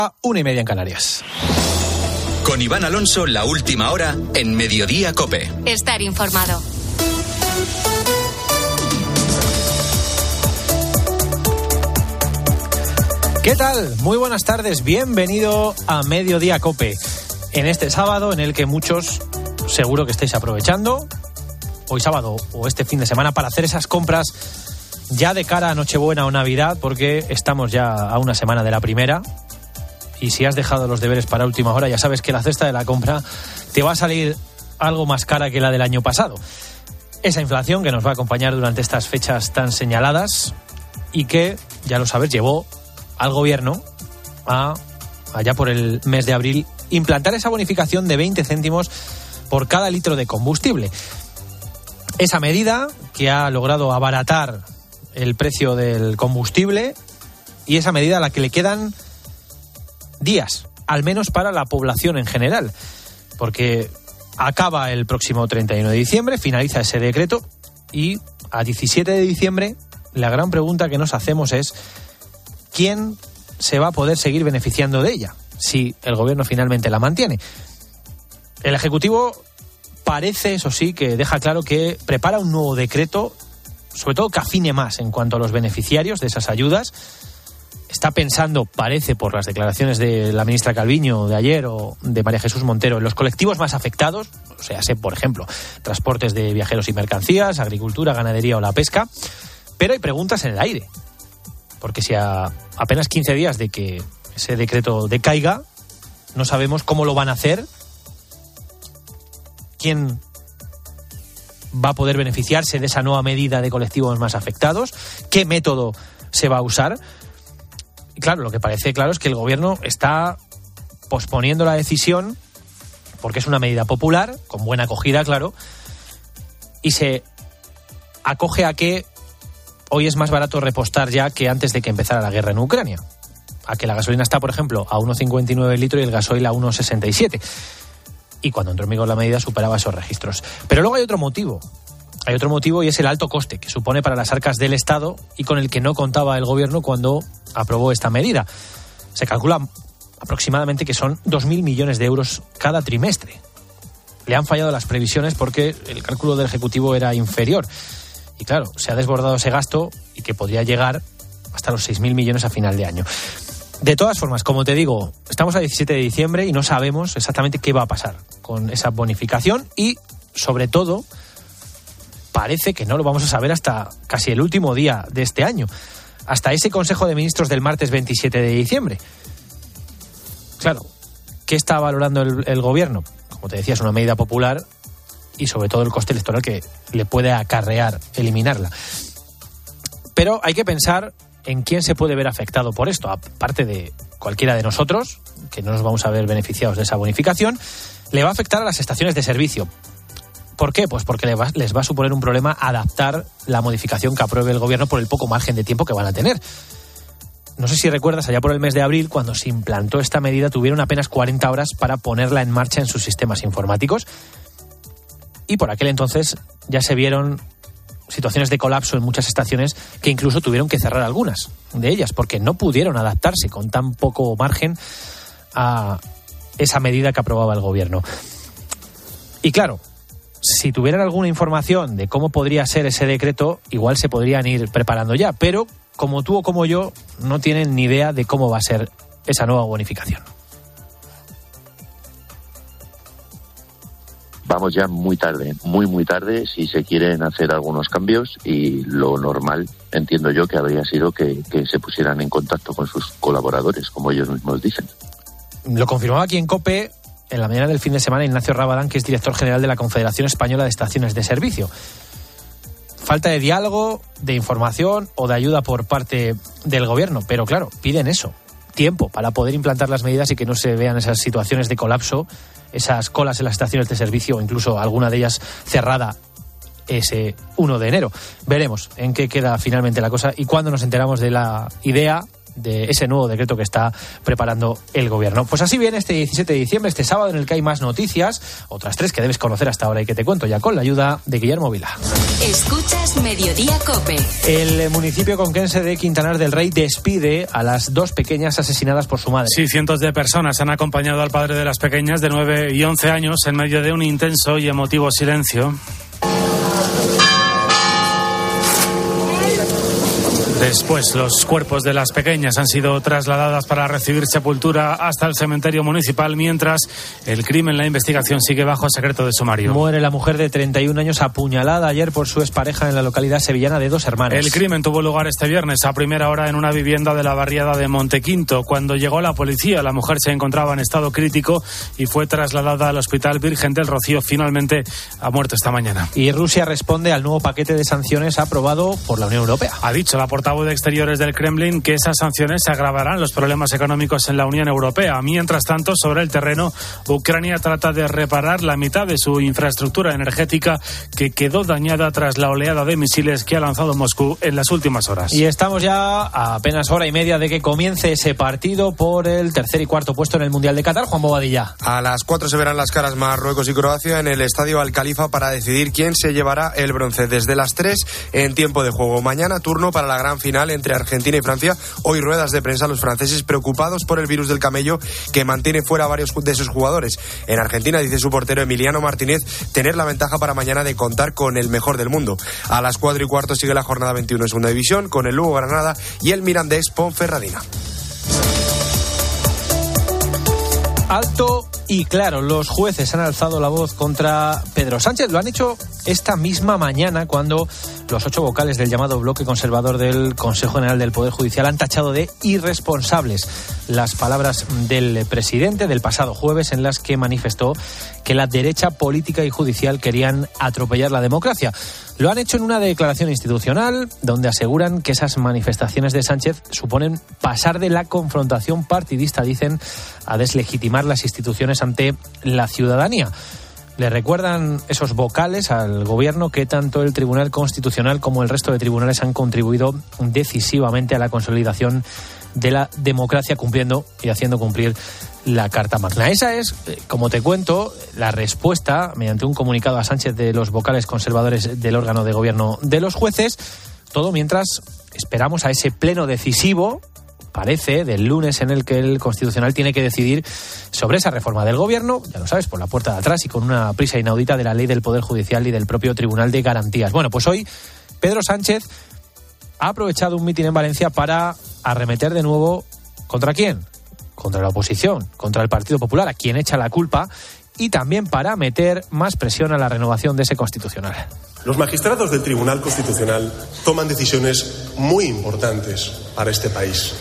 1:30 en Canarias. Con Iván Alonso, la última hora en Mediodía COPE. Estar informado. ¿Qué tal? Muy buenas tardes, bienvenido a Mediodía COPE. En este sábado en el que muchos seguro que estáis aprovechando, hoy sábado o este fin de semana, para hacer esas compras ya de cara a Nochebuena o Navidad, porque estamos ya a una semana de la primera. Y si has dejado los deberes para última hora, ya sabes que la cesta de la compra te va a salir algo más cara que la del año pasado. Esa inflación que nos va a acompañar durante estas fechas tan señaladas y que, ya lo sabes, llevó al gobierno a, allá por el mes de abril, implantar esa bonificación de 20 céntimos por cada litro de combustible. Esa medida que ha logrado abaratar el precio del combustible y esa medida a la que le quedan días, al menos para la población en general, porque acaba el próximo 31 de diciembre, finaliza ese decreto y a 17 de diciembre la gran pregunta que nos hacemos es ¿quién se va a poder seguir beneficiando de ella si el gobierno finalmente la mantiene? El Ejecutivo parece, eso sí, que deja claro que prepara un nuevo decreto, sobre todo que afine más en cuanto a los beneficiarios de esas ayudas. Está pensando, parece, por las declaraciones de la ministra Calviño de ayer o de María Jesús Montero, en los colectivos más afectados, o sea, por ejemplo, transportes de viajeros y mercancías, agricultura, ganadería o la pesca, pero hay preguntas en el aire, porque si a apenas 15 días de que ese decreto decaiga, no sabemos cómo lo van a hacer, quién va a poder beneficiarse de esa nueva medida de colectivos más afectados, qué método se va a usar. Y claro, lo que parece claro es que el gobierno está posponiendo la decisión porque es una medida popular, con buena acogida, claro, y se acoge a que hoy es más barato repostar ya que antes de que empezara la guerra en Ucrania. A que la gasolina está, por ejemplo, a 1,59 el litro y el gasoil a 1,67. Y cuando entró en vigor la medida superaba esos registros. Pero luego hay otro motivo. Hay otro motivo y es el alto coste que supone para las arcas del Estado y con el que no contaba el gobierno cuando aprobó esta medida. Se calcula aproximadamente que son 2.000 millones de euros cada trimestre. Le han fallado las previsiones porque el cálculo del Ejecutivo era inferior. Y claro, se ha desbordado ese gasto y que podría llegar hasta los 6.000 millones a final de año. De todas formas, como te digo, estamos a 17 de diciembre y no sabemos exactamente qué va a pasar con esa bonificación y, sobre todo, parece que no lo vamos a saber hasta casi el último día de este año, hasta ese Consejo de Ministros del martes 27 de diciembre. Claro, ¿qué está valorando el gobierno? Como te decía, es una medida popular y sobre todo el coste electoral que le puede acarrear eliminarla. Pero hay que pensar en quién se puede ver afectado por esto, aparte de cualquiera de nosotros, que no nos vamos a ver beneficiados de esa bonificación. Le va a afectar a las estaciones de servicio. ¿Por qué? Pues porque les va a suponer un problema adaptar la modificación que apruebe el gobierno por el poco margen de tiempo que van a tener. No sé si recuerdas, allá por el mes de abril, cuando se implantó esta medida, tuvieron apenas 40 horas para ponerla en marcha en sus sistemas informáticos. Y por aquel entonces ya se vieron situaciones de colapso en muchas estaciones que incluso tuvieron que cerrar algunas de ellas porque no pudieron adaptarse con tan poco margen a esa medida que aprobaba el gobierno. Y claro, si tuvieran alguna información de cómo podría ser ese decreto, igual se podrían ir preparando ya, pero como tú o como yo, no tienen ni idea de cómo va a ser esa nueva bonificación. Vamos ya muy tarde, muy tarde, si se quieren hacer algunos cambios, y lo normal, entiendo yo, que habría sido que se pusieran en contacto con sus colaboradores, como ellos mismos dicen. Lo confirmaba aquí en COPE en la mañana del fin de semana Ignacio Rabadán, que es director general de la Confederación Española de Estaciones de Servicio. Falta de diálogo, de información o de ayuda por parte del gobierno, pero claro, piden eso, tiempo para poder implantar las medidas y que no se vean esas situaciones de colapso, esas colas en las estaciones de servicio o incluso alguna de ellas cerrada ese 1 de enero. Veremos en qué queda finalmente la cosa y cuándo nos enteramos de la idea de ese nuevo decreto que está preparando el gobierno. Pues así viene este 17 de diciembre, este sábado, en el que hay más noticias, otras 3 que debes conocer hasta ahora y que te cuento ya con la ayuda de Guillermo Vila. Escuchas Mediodía COPE. El municipio conquense de Quintanar del Rey despide a las 2 pequeñas asesinadas por su madre. Sí, cientos de personas han acompañado al padre de las pequeñas de 9 y 11 años en medio de un intenso y emotivo silencio. Después, los cuerpos de las pequeñas han sido trasladadas para recibir sepultura hasta el cementerio municipal, mientras el crimen, la investigación, sigue bajo secreto de sumario. Muere la mujer de 31 años apuñalada ayer por su expareja en la localidad sevillana de Dos Hermanas. El crimen tuvo lugar este viernes a primera hora en una vivienda de la barriada de Montequinto. Cuando llegó la policía, la mujer se encontraba en estado crítico y fue trasladada al Hospital Virgen del Rocío. Finalmente ha muerto esta mañana. Y Rusia responde al nuevo paquete de sanciones aprobado por la Unión Europea. Ha dicho la portavoz de Exteriores del Kremlin que esas sanciones agravarán los problemas económicos en la Unión Europea. Mientras tanto, sobre el terreno, Ucrania trata de reparar la mitad de su infraestructura energética que quedó dañada tras la oleada de misiles que ha lanzado Moscú en las últimas horas. Y estamos ya a apenas hora y media de que comience ese partido por el tercer y cuarto puesto en el Mundial de Qatar. Juan Bobadilla. A las 4 se verán las caras Marruecos y Croacia en el Estadio Al Khalifa para decidir quién se llevará el bronce. Desde las 3 en tiempo de juego. Mañana turno para la gran final entre Argentina y Francia. Hoy ruedas de prensa los franceses preocupados por el virus del camello que mantiene fuera a varios de sus jugadores. En Argentina, dice su portero Emiliano Martínez, tener la ventaja para mañana de contar con el mejor del mundo. A las 4 y cuarto sigue la jornada 21 en segunda división con el Lugo Granada y el Mirandés Ponferradina. Alto y claro, los jueces han alzado la voz contra Pedro Sánchez. Lo han hecho esta misma mañana cuando los 8 vocales del llamado bloque conservador del Consejo General del Poder Judicial han tachado de irresponsables las palabras del presidente del pasado jueves, en las que manifestó que la derecha política y judicial querían atropellar la democracia. Lo han hecho en una declaración institucional donde aseguran que esas manifestaciones de Sánchez suponen pasar de la confrontación partidista, dicen, a deslegitimar las instituciones ante la ciudadanía. Le recuerdan esos vocales al gobierno que tanto el Tribunal Constitucional como el resto de tribunales han contribuido decisivamente a la consolidación de la democracia, cumpliendo y haciendo cumplir la Carta Magna. Esa es, como te cuento, la respuesta mediante un comunicado a Sánchez de los vocales conservadores del órgano de gobierno de los jueces. Todo mientras esperamos a ese pleno decisivo, parece, del lunes, en el que el Constitucional tiene que decidir sobre esa reforma del gobierno, ya lo sabes, por la puerta de atrás y con una prisa inaudita de la ley del Poder Judicial y del propio Tribunal de Garantías. Bueno, pues hoy Pedro Sánchez ha aprovechado un mitin en Valencia para arremeter de nuevo ¿contra quién? Contra la oposición, contra el Partido Popular, a quien echa la culpa, y también para meter más presión a la renovación de ese Constitucional. Los magistrados del Tribunal Constitucional toman decisiones muy importantes para este país.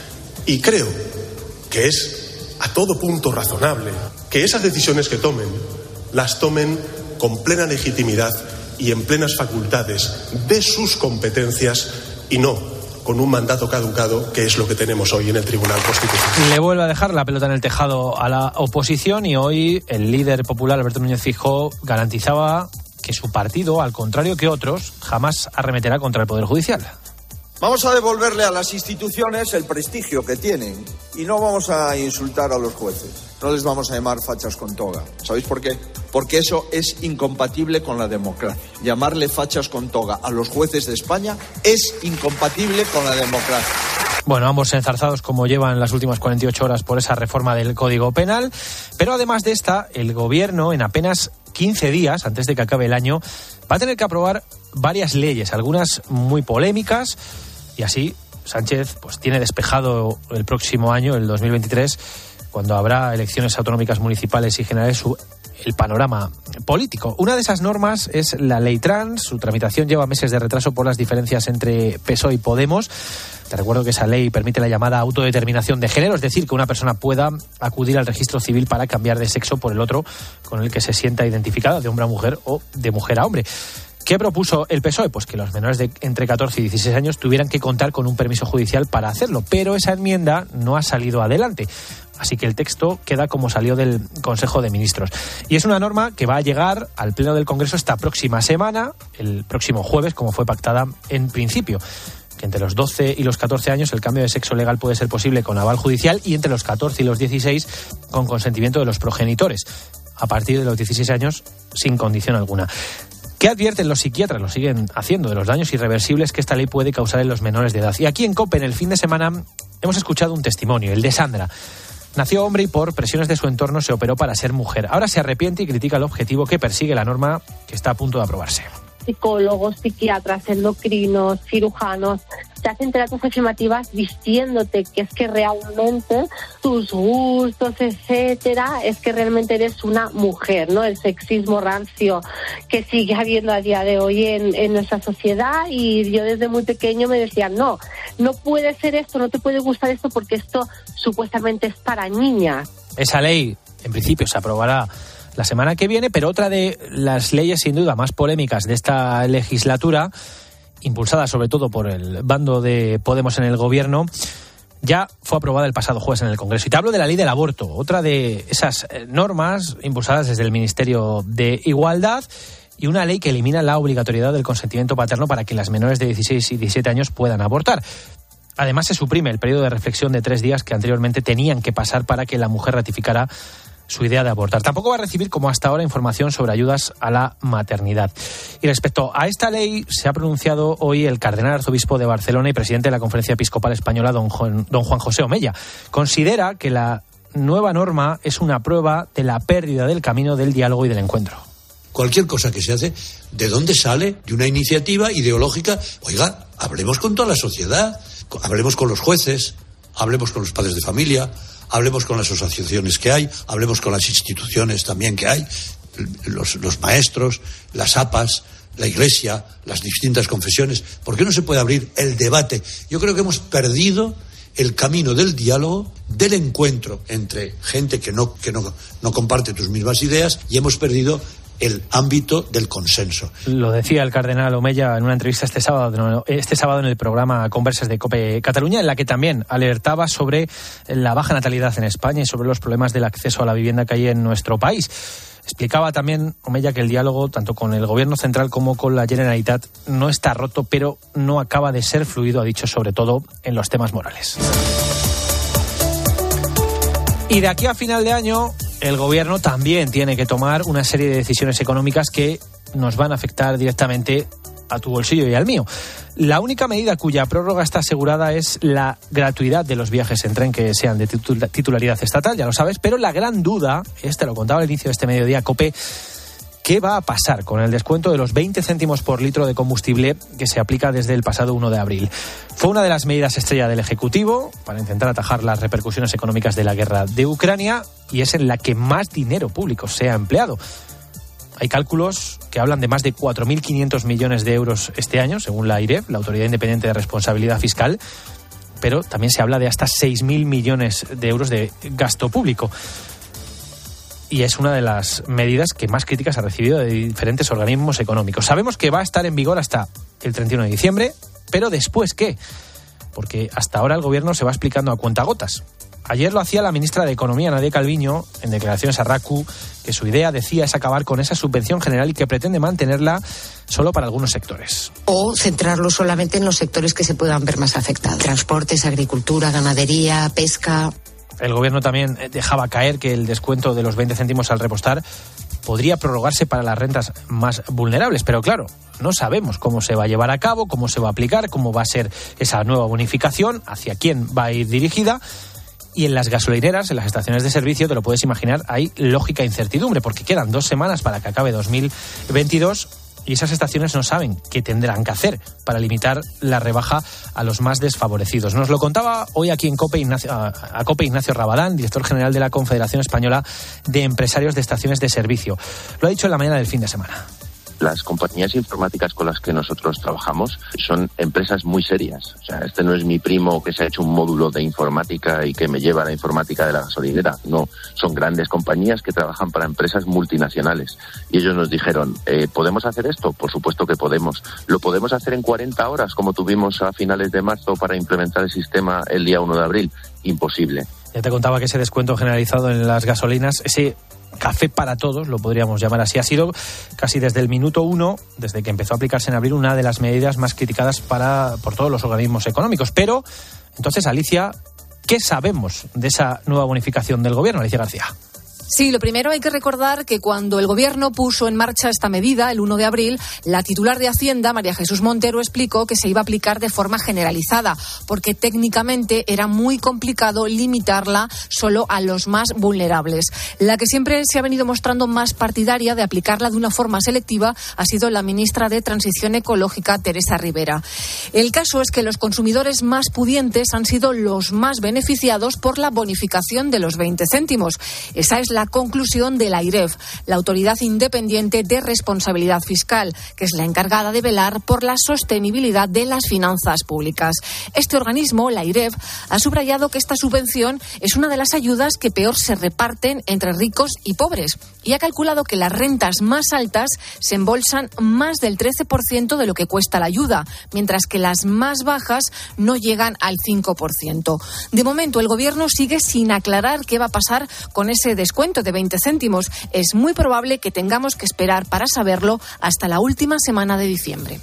Y creo que es a todo punto razonable que esas decisiones que tomen, las tomen con plena legitimidad y en plenas facultades de sus competencias y no con un mandato caducado, que es lo que tenemos hoy en el Tribunal Constitucional. Le vuelve a dejar la pelota en el tejado a la oposición y hoy el líder popular, Alberto Núñez Feijóo, garantizaba que su partido, al contrario que otros, jamás arremeterá contra el Poder Judicial. Vamos a devolverle a las instituciones el prestigio que tienen y no vamos a insultar a los jueces. No les vamos a llamar fachas con toga. ¿Sabéis por qué? Porque eso es incompatible con la democracia. Llamarle fachas con toga a los jueces de España es incompatible con la democracia. Bueno, ambos enzarzados como llevan las últimas 48 horas por esa reforma del Código Penal. Pero además de esta, el Gobierno, en apenas 15 días, antes de que acabe el año, va a tener que aprobar varias leyes, algunas muy polémicas, y así Sánchez pues tiene despejado el próximo año, el 2023, cuando habrá elecciones autonómicas, municipales y generales, el panorama político. Una de esas normas es la ley trans. Su tramitación lleva meses de retraso por las diferencias entre PSOE y Podemos. Te recuerdo que esa ley permite la llamada autodeterminación de género, es decir, que una persona pueda acudir al registro civil para cambiar de sexo por el otro con el que se sienta identificada, de hombre a mujer o de mujer a hombre. ¿Qué propuso el PSOE? Pues que los menores de entre 14 y 16 años tuvieran que contar con un permiso judicial para hacerlo, pero esa enmienda no ha salido adelante. Así que el texto queda como salió del Consejo de Ministros. Y es una norma que va a llegar al Pleno del Congreso esta próxima semana, el próximo jueves, como fue pactada en principio. que entre los 12 y los 14 años el cambio de sexo legal puede ser posible con aval judicial y entre los 14 y los 16 con consentimiento de los progenitores. A partir de los 16 años, sin condición alguna. ¿Qué advierten los psiquiatras? Lo siguen haciendo, de los daños irreversibles que esta ley puede causar en los menores de edad. Y aquí en COPE, en el fin de semana, hemos escuchado un testimonio, el de Sandra. Nació hombre y por presiones de su entorno se operó para ser mujer. Ahora se arrepiente y critica el objetivo que persigue la norma que está a punto de aprobarse. Psicólogos, psiquiatras, endocrinos, cirujanos, te hacen terapias afirmativas diciéndote que es que realmente tus gustos, etcétera, es que realmente eres una mujer, ¿no? El sexismo rancio que sigue habiendo a día de hoy en nuestra sociedad, y yo desde muy pequeño me decían, no puede ser esto, no te puede gustar esto porque esto supuestamente es para niñas. Esa ley, en principio, se aprobará la semana que viene, pero otra de las leyes sin duda más polémicas de esta legislatura, impulsada sobre todo por el bando de Podemos en el gobierno, ya fue aprobada el pasado jueves en el Congreso. Y te hablo de la ley del aborto, otra de esas normas impulsadas desde el Ministerio de Igualdad, y una ley que elimina la obligatoriedad del consentimiento paterno para que las menores de 16 y 17 años puedan abortar. Además, se suprime el periodo de reflexión de 3 días que anteriormente tenían que pasar para que la mujer ratificara su idea de abortar. Tampoco va a recibir, como hasta ahora, información sobre ayudas a la maternidad. Y respecto a esta ley, se ha pronunciado hoy el cardenal arzobispo de Barcelona y presidente de la Conferencia Episcopal Española, don Juan José Omella. Considera que la nueva norma es una prueba de la pérdida del camino del diálogo y del encuentro. Cualquier cosa que se hace, ¿de dónde sale? De una iniciativa ideológica. Oiga, hablemos con toda la sociedad, hablemos con los jueces, hablemos con los padres de familia, hablemos con las asociaciones que hay, hablemos con las instituciones también que hay, los maestros, las APAs, la Iglesia, las distintas confesiones. ¿Por qué no se puede abrir el debate? Yo creo que hemos perdido el camino del diálogo, del encuentro entre gente que no comparte tus mismas ideas, y hemos perdido el ámbito del consenso. Lo decía el cardenal Omella en una entrevista este sábado en el programa Conversas de COPE Cataluña, en la que también alertaba sobre la baja natalidad en España y sobre los problemas del acceso a la vivienda que hay en nuestro país. Explicaba también Omella que el diálogo, tanto con el Gobierno central como con la Generalitat, no está roto, pero no acaba de ser fluido, ha dicho, sobre todo en los temas morales. Y de aquí a final de año, el Gobierno también tiene que tomar una serie de decisiones económicas que nos van a afectar directamente a tu bolsillo y al mío. La única medida cuya prórroga está asegurada es la gratuidad de los viajes en tren que sean de titularidad estatal, ya lo sabes, pero la gran duda, te lo contaba al inicio de este mediodía, COPE, ¿qué va a pasar con el descuento de los 20 céntimos por litro de combustible que se aplica desde el pasado 1 de abril? Fue una de las medidas estrella del Ejecutivo para intentar atajar las repercusiones económicas de la guerra de Ucrania, y es en la que más dinero público se ha empleado. Hay cálculos que hablan de más de 4.500 millones de euros este año, según la AIREF, la Autoridad Independiente de Responsabilidad Fiscal, pero también se habla de hasta 6.000 millones de euros de gasto público. Y es una de las medidas que más críticas ha recibido de diferentes organismos económicos. Sabemos que va a estar en vigor hasta el 31 de diciembre, pero ¿después qué? Porque hasta ahora el Gobierno se va explicando a cuentagotas. Ayer lo hacía la ministra de Economía, Nadia Calviño, en declaraciones a RACU, que su idea, decía, es acabar con esa subvención general y que pretende mantenerla solo para algunos sectores. O centrarlo solamente en los sectores que se puedan ver más afectados. Transportes, agricultura, ganadería, pesca. El Gobierno también dejaba caer que el descuento de los 20 céntimos al repostar podría prorrogarse para las rentas más vulnerables, pero claro, no sabemos cómo se va a llevar a cabo, cómo se va a aplicar, cómo va a ser esa nueva bonificación, hacia quién va a ir dirigida. Y en las gasolineras, en las estaciones de servicio, te lo puedes imaginar, hay lógica incertidumbre, porque quedan 2 semanas para que acabe 2022 y esas estaciones no saben qué tendrán que hacer para limitar la rebaja a los más desfavorecidos. Nos lo contaba hoy aquí en COPE Ignacio Rabadán, director general de la Confederación Española de Empresarios de Estaciones de Servicio. Lo ha dicho en la mañana del fin de semana. Las compañías informáticas con las que nosotros trabajamos son empresas muy serias. O sea, este no es mi primo que se ha hecho un módulo de informática y que me lleva a la informática de la gasolinera. No, son grandes compañías que trabajan para empresas multinacionales. Y ellos nos dijeron, ¿podemos hacer esto? Por supuesto que podemos. ¿Lo podemos hacer en 40 horas como tuvimos a finales de marzo para implementar el sistema el día 1 de abril? Imposible. Ya te contaba que ese descuento generalizado en las gasolinas, ese café para todos, lo podríamos llamar así. Ha sido casi desde el minuto 1, desde que empezó a aplicarse en abril, una de las medidas más criticadas por todos los organismos económicos. Pero, entonces, Alicia, ¿qué sabemos de esa nueva bonificación del Gobierno? Alicia García. Sí, lo primero hay que recordar que cuando el Gobierno puso en marcha esta medida, el 1 de abril, la titular de Hacienda, María Jesús Montero, explicó que se iba a aplicar de forma generalizada, porque técnicamente era muy complicado limitarla solo a los más vulnerables. La que siempre se ha venido mostrando más partidaria de aplicarla de una forma selectiva ha sido la ministra de Transición Ecológica, Teresa Rivera. El caso es que los consumidores más pudientes han sido los más beneficiados por la bonificación de los 20 céntimos. Esa es la conclusión de la AIREF, la Autoridad Independiente de Responsabilidad Fiscal, que es la encargada de velar por la sostenibilidad de las finanzas públicas. Este organismo, la AIREF, ha subrayado que esta subvención es una de las ayudas que peor se reparten entre ricos y pobres y ha calculado que las rentas más altas se embolsan más del 13% de lo que cuesta la ayuda, mientras que las más bajas no llegan al 5%. De momento, el Gobierno sigue sin aclarar qué va a pasar con ese descuento de 20 céntimos. Es muy probable que tengamos que esperar para saberlo hasta la última semana de diciembre.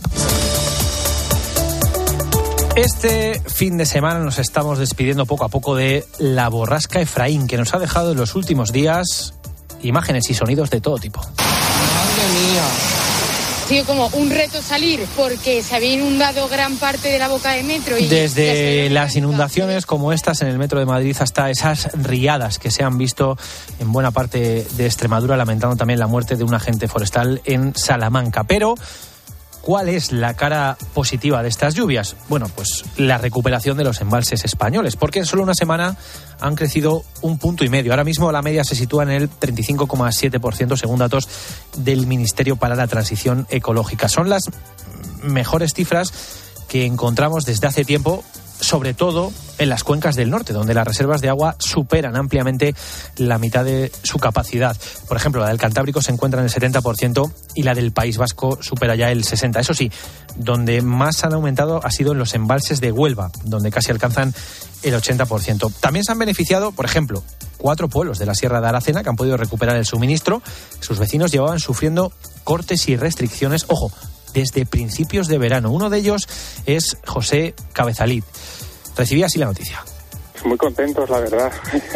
Este fin de semana nos estamos despidiendo poco a poco de la borrasca Efraín, que nos ha dejado en los últimos días imágenes y sonidos de todo tipo. ¡Madre mía! Ha sido como un reto salir porque se había inundado gran parte de la boca de metro. Y desde las inundaciones como estas en el metro de Madrid hasta esas riadas que se han visto en buena parte de Extremadura, lamentando también la muerte de un agente forestal en Salamanca. Pero ¿cuál es la cara positiva de estas lluvias? Bueno, pues la recuperación de los embalses españoles, porque en solo una semana han crecido 1,5 puntos. Ahora mismo la media se sitúa en el 35,7% según datos del Ministerio para la Transición Ecológica. Son las mejores cifras que encontramos desde hace tiempo, sobre todo en las cuencas del norte, donde las reservas de agua superan ampliamente la mitad de su capacidad. Por ejemplo, la del Cantábrico se encuentra en el 70% y la del País Vasco supera ya el 60%. Eso sí, donde más han aumentado ha sido en los embalses de Huelva, donde casi alcanzan el 80%. También se han beneficiado, por ejemplo, 4 pueblos de la Sierra de Aracena que han podido recuperar el suministro. Sus vecinos llevaban sufriendo cortes y restricciones, ojo, desde principios de verano. Uno de ellos es José Cabezalid. Recibí así la noticia. Muy contentos, la verdad.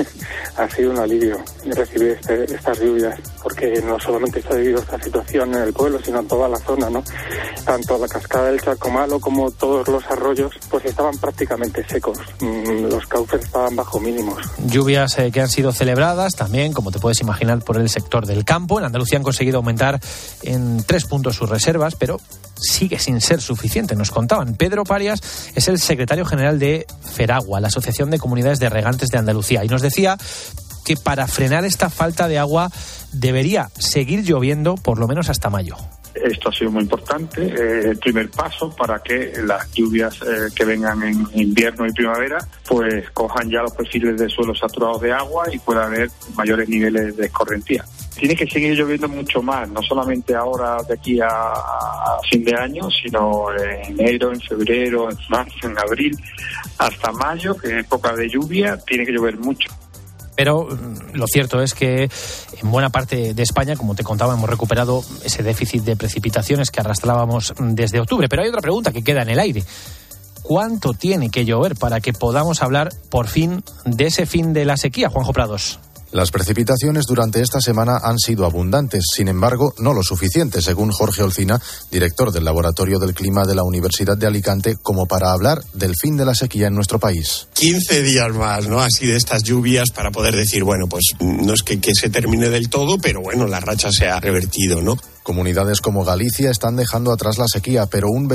Ha sido un alivio recibir estas lluvias, porque no solamente se ha vivido esta situación en el pueblo, sino en toda la zona, ¿no? Tanto la cascada del Chacomalo como todos los arroyos, pues estaban prácticamente secos. Los cauces estaban bajo mínimos. Lluvias que han sido celebradas también, como te puedes imaginar, por el sector del campo. En Andalucía han conseguido aumentar en 3 puntos sus reservas, pero sigue sin ser suficiente, nos contaban. Pedro Parias es el secretario general de Feragua, la Asociación de Comunidades de Regantes de Andalucía, y nos decía que para frenar esta falta de agua debería seguir lloviendo por lo menos hasta mayo. Esto ha sido muy importante, el primer paso para que las lluvias que vengan en invierno y primavera pues cojan ya los perfiles de suelos saturados de agua y pueda haber mayores niveles de escorrentía. Tiene que seguir lloviendo mucho más, no solamente ahora de aquí a fin de año, sino en enero, en febrero, en marzo, en abril, hasta mayo, que es época de lluvia, tiene que llover mucho. Pero lo cierto es que en buena parte de España, como te contaba, hemos recuperado ese déficit de precipitaciones que arrastrábamos desde octubre. Pero hay otra pregunta que queda en el aire. ¿Cuánto tiene que llover para que podamos hablar por fin de ese fin de la sequía, Juanjo Prados? Las precipitaciones durante esta semana han sido abundantes, sin embargo, no lo suficiente, según Jorge Olcina, director del Laboratorio del Clima de la Universidad de Alicante, como para hablar del fin de la sequía en nuestro país. 15 días más, ¿no? Así de estas lluvias para poder decir, bueno, pues no es que se termine del todo, pero bueno, la racha se ha revertido, ¿no? Comunidades como Galicia están dejando atrás la sequía, pero un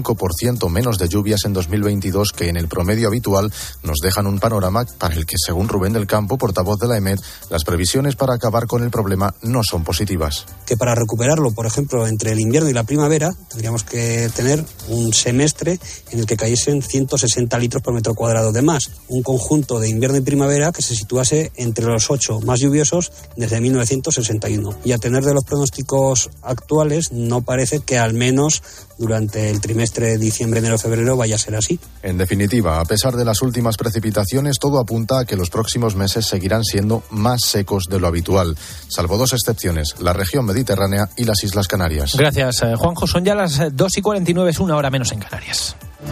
25% menos de lluvias en 2022 que en el promedio habitual nos dejan un panorama para el que, según Rubén del Campo, portavoz de la EMET, las previsiones para acabar con el problema no son positivas. Que para recuperarlo, por ejemplo, entre el invierno y la primavera, tendríamos que tener un semestre en el que cayesen 160 litros por metro cuadrado de más. Un conjunto de invierno y primavera que se situase entre los 8 más lluviosos desde 1961. Y a tener de los pronósticos actuales no parece que al menos durante el trimestre de diciembre, enero, febrero vaya a ser así. En definitiva, a pesar de las últimas precipitaciones, todo apunta a que los próximos meses seguirán siendo más secos de lo habitual, salvo dos excepciones, la región mediterránea y las Islas Canarias. Gracias, Juanjo. Son ya las 2:49, es una hora menos en Canarias.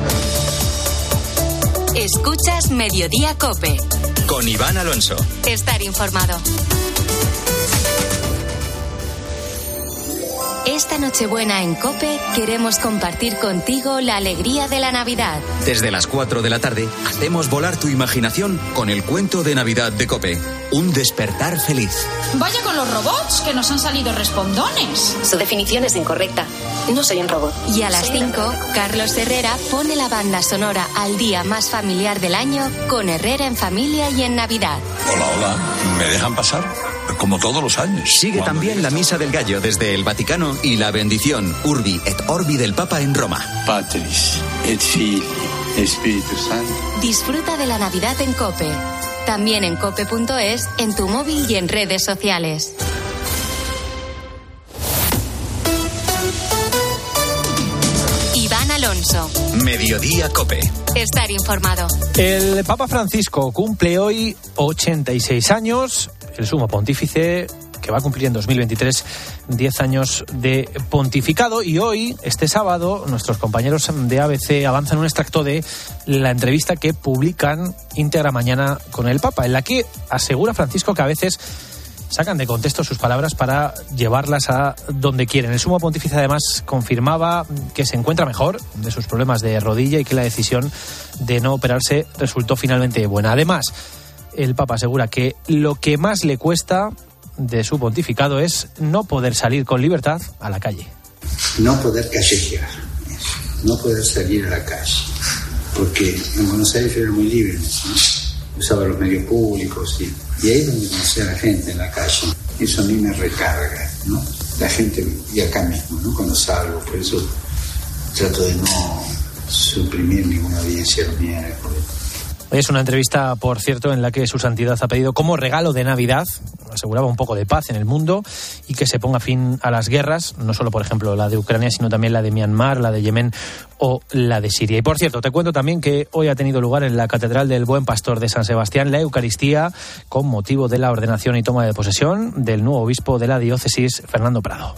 Escuchas Mediodía COPE. Con Iván Alonso. Estar informado. Esta Nochebuena en COPE queremos compartir contigo la alegría de la Navidad. Desde las 4 de la tarde hacemos volar tu imaginación con el cuento de Navidad de COPE. Un despertar feliz. Vaya con los robots, que nos han salido respondones. Su definición es incorrecta. No soy un robot. Y a las 5, Carlos Herrera pone la banda sonora al día más familiar del año con Herrera en familia y en Navidad. Hola, hola. ¿Me dejan pasar? Como todos los años. Sigue también la Misa del Gallo desde el Vaticano y la bendición Urbi et Orbi del Papa en Roma. Patris et Filii et Spiritus Sancti. Disfruta de la Navidad en COPE. También en cope.es, en tu móvil y en redes sociales. Iván Alonso. Mediodía COPE. Estar informado. El Papa Francisco cumple hoy 86 años. El sumo pontífice, que va a cumplir en 2023 10 años de pontificado, y hoy, este sábado, nuestros compañeros de ABC avanzan un extracto de la entrevista que publican íntegra mañana con el Papa, en la que asegura Francisco que a veces sacan de contexto sus palabras para llevarlas a donde quieren. El sumo pontífice además confirmaba que se encuentra mejor de sus problemas de rodilla y que la decisión de no operarse resultó finalmente buena. Además, el Papa asegura que lo que más le cuesta de su pontificado es no poder salir con libertad a la calle. No poder callejear, no poder salir a la calle, porque en Buenos Aires yo era muy libre, ¿no? Usaba los medios públicos y ahí es donde conocí a la gente en la calle. Eso a mí me recarga, ¿no? La gente, y acá mismo, ¿no? Cuando salgo, por eso trato de no suprimir ninguna audiencia el miércoles. Es una entrevista, por cierto, en la que su santidad ha pedido como regalo de Navidad, aseguraba un poco de paz en el mundo y que se ponga fin a las guerras, no solo, por ejemplo, la de Ucrania, sino también la de Myanmar, la de Yemen o la de Siria. Y, por cierto, te cuento también que hoy ha tenido lugar en la Catedral del Buen Pastor de San Sebastián la Eucaristía con motivo de la ordenación y toma de posesión del nuevo obispo de la diócesis, Fernando Prado.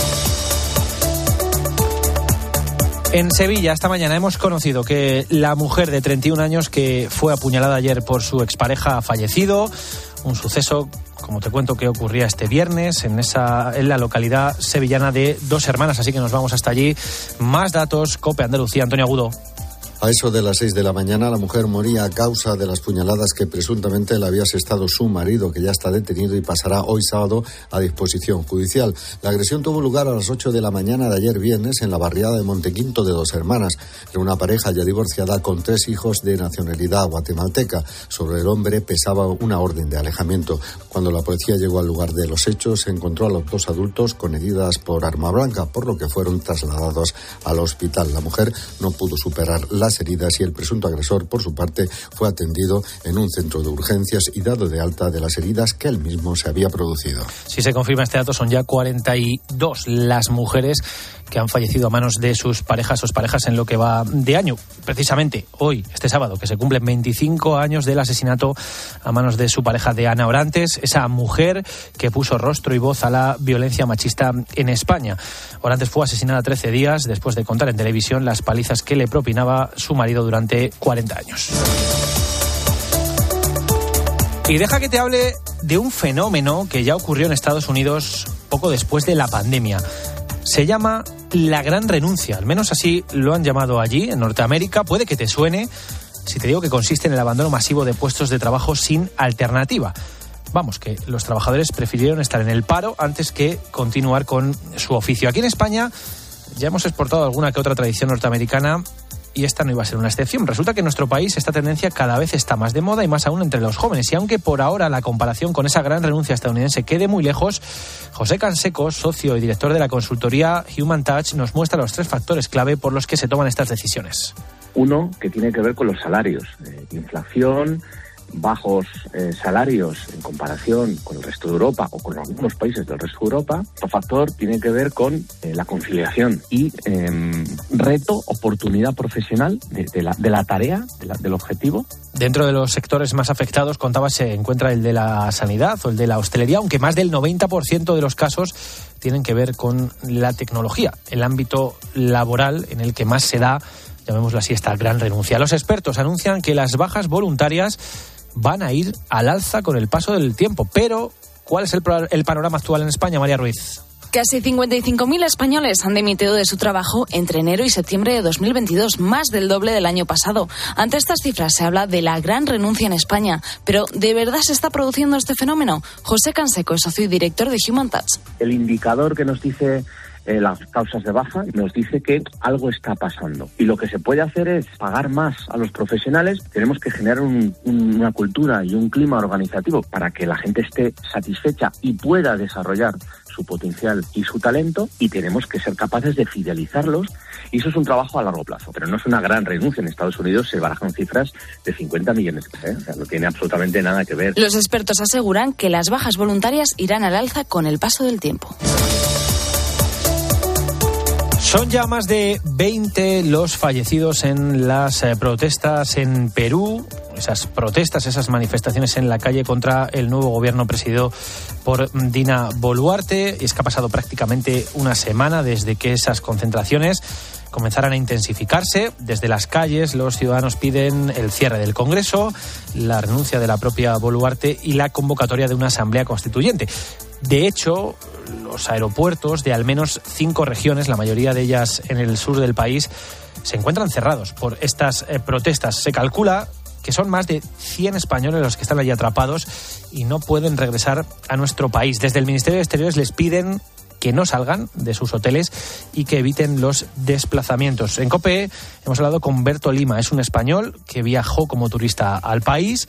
En Sevilla, esta mañana hemos conocido que la mujer de 31 años que fue apuñalada ayer por su expareja ha fallecido. Un suceso, como te cuento, que ocurría este viernes en la localidad sevillana de Dos Hermanas. Así que nos vamos hasta allí. Más datos, COPE Andalucía, Antonio Agudo. A eso de las 6 de la mañana, la mujer moría a causa de las puñaladas que presuntamente le había asestado su marido, que ya está detenido y pasará hoy sábado a disposición judicial. La agresión tuvo lugar a las 8 de la mañana de ayer viernes en la barriada de Montequinto de Dos Hermanas. Era una pareja ya divorciada con 3 hijos de nacionalidad guatemalteca. Sobre el hombre pesaba una orden de alejamiento. Cuando la policía llegó al lugar de los hechos, se encontró a los 2 adultos con heridas por arma blanca, por lo que fueron trasladados al hospital. La mujer no pudo superar las heridas y el presunto agresor, por su parte, fue atendido en un centro de urgencias y dado de alta de las heridas que él mismo se había producido. Si se confirma este dato, son ya 42 las mujeres que han fallecido a manos de sus parejas o exparejas en lo que va de año. Precisamente hoy, este sábado, que se cumplen 25 años del asesinato a manos de su pareja de Ana Orantes, esa mujer que puso rostro y voz a la violencia machista en España. Orantes fue asesinada 13 días después de contar en televisión las palizas que le propinaba su marido durante 40 años. Y deja que te hable de un fenómeno que ya ocurrió en Estados Unidos poco después de la pandemia. Se llama la gran renuncia, al menos así lo han llamado allí, en Norteamérica. Puede que te suene si te digo que consiste en el abandono masivo de puestos de trabajo sin alternativa. Vamos, que los trabajadores prefirieron estar en el paro antes que continuar con su oficio. Aquí en España ya hemos exportado alguna que otra tradición norteamericana y esta no iba a ser una excepción. Resulta que en nuestro país esta tendencia cada vez está más de moda y más aún entre los jóvenes. Y aunque por ahora la comparación con esa gran renuncia estadounidense quede muy lejos, José Canseco, socio y director de la consultoría Human Touch, nos muestra los 3 factores clave por los que se toman estas decisiones. Uno, que tiene que ver con los salarios. Inflación, bajos salarios en comparación con el resto de Europa o con algunos países del resto de Europa. Otro factor tiene que ver con la conciliación y reto, oportunidad profesional de la tarea, del objetivo. Dentro de los sectores más afectados, contaba, se encuentra el de la sanidad o el de la hostelería, aunque más del 90% de los casos tienen que ver con la tecnología, el ámbito laboral en el que más se da, llamémoslo así, esta gran renuncia. Los expertos anuncian que las bajas voluntarias van a ir al alza con el paso del tiempo. Pero, ¿cuál es el panorama actual en España, María Ruiz? Casi 55.000 españoles han dimitido de su trabajo entre enero y septiembre de 2022, más del doble del año pasado. Ante estas cifras se habla de la gran renuncia en España. Pero, ¿de verdad se está produciendo este fenómeno? José Canseco es socio y director de Human Touch. El indicador que nos dice las causas de baja nos dice que algo está pasando. Y lo que se puede hacer es pagar más a los profesionales. Tenemos que generar una cultura y un clima organizativo para que la gente esté satisfecha y pueda desarrollar su potencial y su talento, y tenemos que ser capaces de fidelizarlos, y eso es un trabajo a largo plazo, pero no es una gran renuncia. En Estados Unidos se barajan cifras de 50 millones, o sea, no tiene absolutamente nada que ver. Los expertos aseguran que las bajas voluntarias irán al alza con el paso del tiempo. Son ya más de 20 los fallecidos en las protestas en Perú. Esas protestas, esas manifestaciones en la calle contra el nuevo gobierno presidido por Dina Boluarte. Y es que ha pasado prácticamente una semana desde que esas concentraciones comenzaran a intensificarse. Desde las calles los ciudadanos piden el cierre del Congreso, la renuncia de la propia Boluarte y la convocatoria de una asamblea constituyente. De hecho, los aeropuertos de al menos 5 regiones, la mayoría de ellas en el sur del país, se encuentran cerrados por estas protestas. Se calcula que son más de 100 españoles los que están allí atrapados y no pueden regresar a nuestro país. Desde el Ministerio de Exteriores les piden que no salgan de sus hoteles y que eviten los desplazamientos. En COPE hemos hablado con Berto Lima, es un español que viajó como turista al país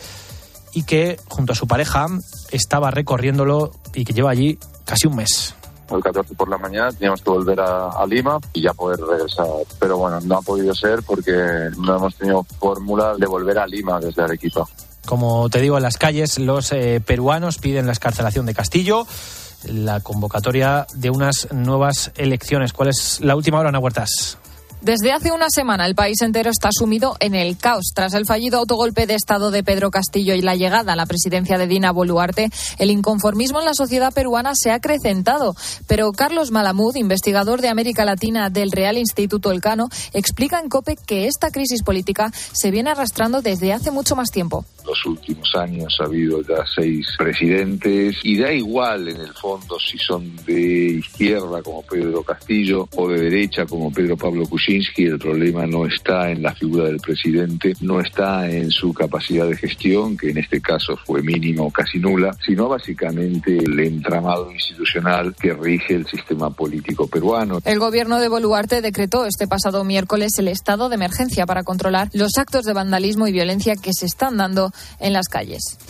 y que junto a su pareja estaba recorriéndolo y que lleva allí casi un mes. El 14 por la mañana teníamos que volver a Lima y ya poder regresar. Pero bueno, no ha podido ser porque no hemos tenido fórmula de volver a Lima desde Arequipa. Como te digo, en las calles los peruanos piden la excarcelación de Castillo, la convocatoria de unas nuevas elecciones. ¿Cuál es la última hora, Ana Huertas? Desde hace una semana el país entero está sumido en el caos. Tras el fallido autogolpe de Estado de Pedro Castillo y la llegada a la presidencia de Dina Boluarte, el inconformismo en la sociedad peruana se ha acrecentado. Pero Carlos Malamud, investigador de América Latina del Real Instituto Elcano, explica en COPE que esta crisis política se viene arrastrando desde hace mucho más tiempo. Los últimos años ha habido ya 6 presidentes y da igual en el fondo si son de izquierda como Pedro Castillo o de derecha como Pedro Pablo Kuczynski. El problema no está en la figura del presidente, no está en su capacidad de gestión, que en este caso fue mínima o casi nula, sino básicamente el entramado institucional que rige el sistema político peruano. El gobierno de Boluarte decretó este pasado miércoles el estado de emergencia para controlar los actos de vandalismo y violencia que se están dando en las calles.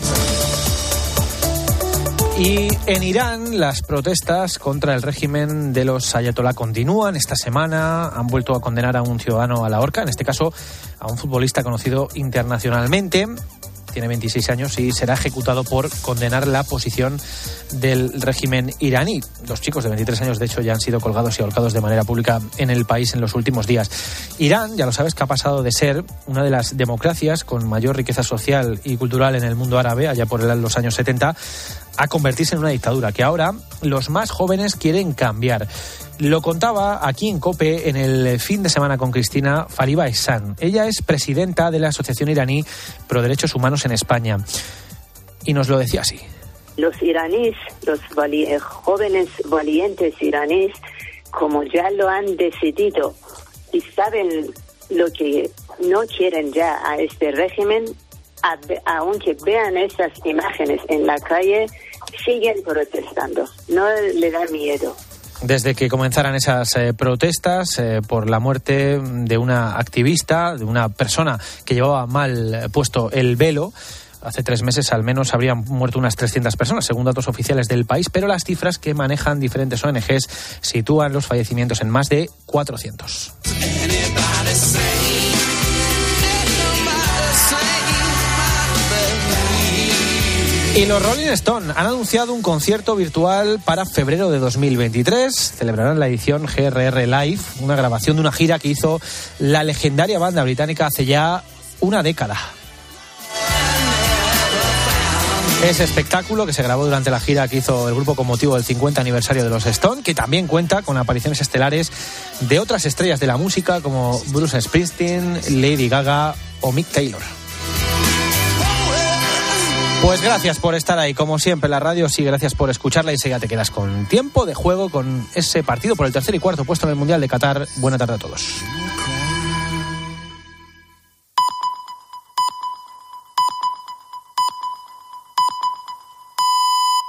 Y en Irán las protestas contra el régimen de los ayatolá continúan. Esta semana han vuelto a condenar a un ciudadano a la horca, en este caso a un futbolista conocido internacionalmente. Tiene 26 años y será ejecutado por condenar la posición del régimen iraní. Los chicos de 23 años, de hecho, ya han sido colgados y ahorcados de manera pública en el país en los últimos días. Irán, ya lo sabes, que ha pasado de ser una de las democracias con mayor riqueza social y cultural en el mundo árabe, allá por los años 70, a convertirse en una dictadura, que ahora los más jóvenes quieren cambiar. Lo contaba aquí en COPE en el fin de semana con Cristina Fariba Ehsan. Ella es presidenta de la Asociación Iraní Pro Derechos Humanos en España. Y nos lo decía así. Los iraníes, los jóvenes valientes iraníes, como ya lo han decidido y saben lo que no quieren ya a este régimen, aunque vean esas imágenes en la calle, siguen protestando. No le da miedo. Desde que comenzaran esas protestas por la muerte de una activista, de una persona que llevaba mal puesto el velo, hace 3 meses al menos habrían muerto unas 300 personas, según datos oficiales del país, pero las cifras que manejan diferentes ONGs sitúan los fallecimientos en más de 400. Y los Rolling Stone han anunciado un concierto virtual para febrero de 2023. Celebrarán la edición GRR Live, una grabación de una gira que hizo la legendaria banda británica hace ya una década. Ese espectáculo que se grabó durante la gira que hizo el grupo con motivo del 50 aniversario de los Stone, que también cuenta con apariciones estelares de otras estrellas de la música como Bruce Springsteen, Lady Gaga o Mick Taylor. Pues gracias por estar ahí, como siempre, en la radio. Sí, gracias por escucharla y enseguida te quedas con tiempo de juego con ese partido por el tercer y cuarto puesto en el Mundial de Qatar. Buena tarde a todos.